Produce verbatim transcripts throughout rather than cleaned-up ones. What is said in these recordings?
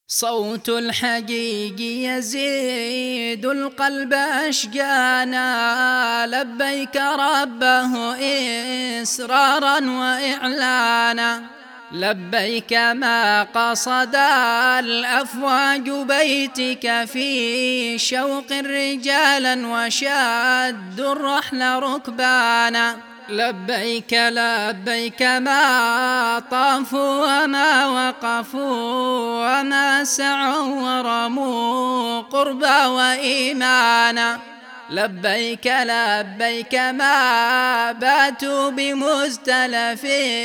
صوت الحقيق يزيد القلب أشجانا، لبيك ربه إسرارا وإعلانا. لبيك ما قصد الأفواج بيتك في شوق رجالا وشد الرحل ركبانا. لبيك لبيك ما طافوا وما وقفوا وما سعوا ورموا قربا وإيمانا. لبيك لبيك ما باتوا بمزدلف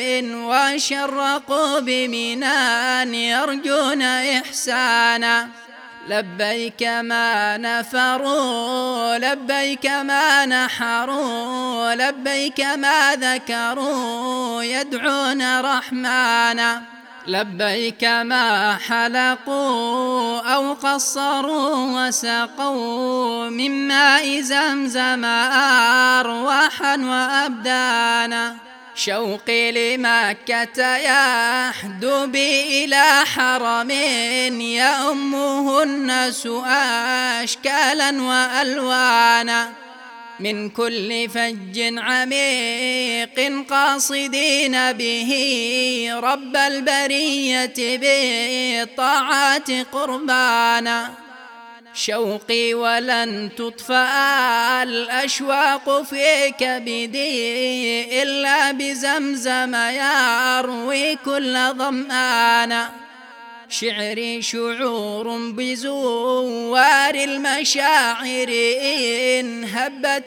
وشرقوا بمنى يرجون إحسانا. لبيك ما نفروا لبيك ما نحروا لبيك ما ذكروا يدعون رحمانا. لبيك ما حلقوا أو قصروا وسقوا من ماء زمزم أرواحا وأبدانا. شوقي لمكة يحدو بي إلى حرم يأمه الناس أشكالا وألوانا. من كل فج عميق قاصدين به رب البرية بالطاعات قربانا. شوقي ولن تطفأ الأشواق في كبدي إلا بزمزم يروي كل ظمآنا. شعري شعور بزوار المشاعر إن هبت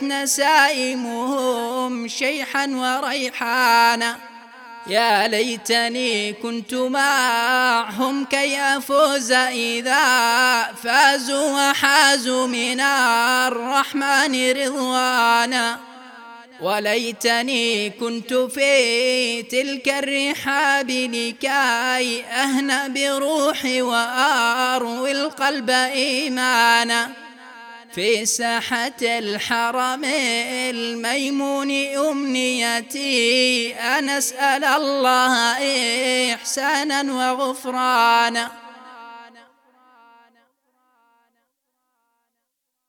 نسائمهم شيحا وريحانا. يا ليتني كنت معهم كي أفوز إذا فازوا وحازوا من الرحمن رضوانا. وليتني كنت في تلك الرحاب لكي أهنأ بروحي وأروي القلب إيمانا. في ساحة الحرم الميمون أمنيتي أن أسأل الله إحسانا وغفرانا.